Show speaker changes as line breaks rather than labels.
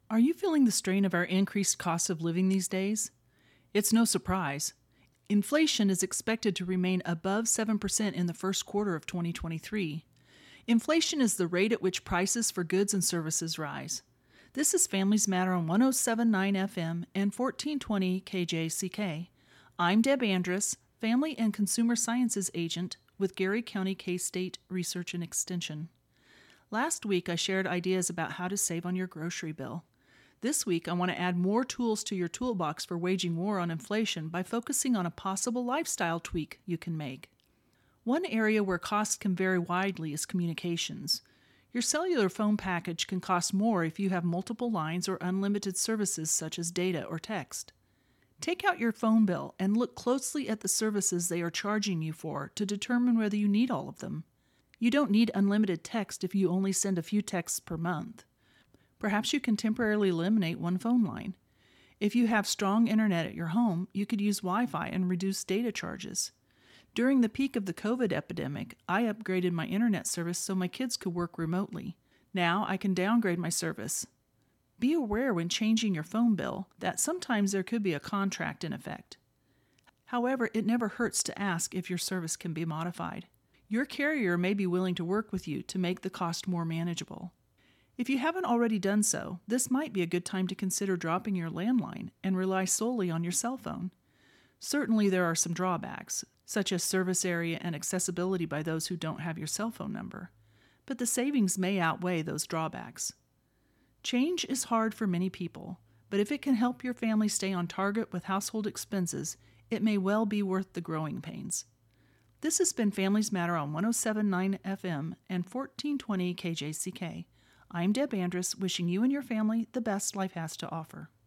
Are you feeling the strain of our increased cost of living these days? It's no surprise. Inflation is expected to remain above 7% in the first quarter of 2023. Inflation is the rate at which prices for goods and services rise. This is Families Matter on 1079 FM and 1420 KJCK. I'm Deb Andrus, Family and Consumer Sciences Agent with Gary County K-State Research and Extension. Last week, I shared ideas about how to save on your grocery bill. This week, I want to add more tools to your toolbox for waging war on inflation by focusing on a possible lifestyle tweak you can make. One area where costs can vary widely is communications. Your cellular phone package can cost more if you have multiple lines or unlimited services such as data or text. Take out your phone bill and look closely at the services they are charging you for to determine whether you need all of them. You don't need unlimited text if you only send a few texts per month. Perhaps you can temporarily eliminate one phone line. If you have strong internet at your home, you could use Wi-Fi and reduce data charges. During the peak of the COVID epidemic, I upgraded my internet service so my kids could work remotely. Now I can downgrade my service. Be aware when changing your phone bill that sometimes there could be a contract in effect. However, it never hurts to ask if your service can be modified. Your carrier may be willing to work with you to make the cost more manageable. If you haven't already done so, this might be a good time to consider dropping your landline and rely solely on your cell phone. Certainly there are some drawbacks, such as service area and accessibility by those who don't have your cell phone number, but the savings may outweigh those drawbacks. Change is hard for many people, but if it can help your family stay on target with household expenses, it may well be worth the growing pains. This has been Families Matter on 1079 FM and 1420 KJCK. I'm Deb Andrus, wishing you and your family the best life has to offer.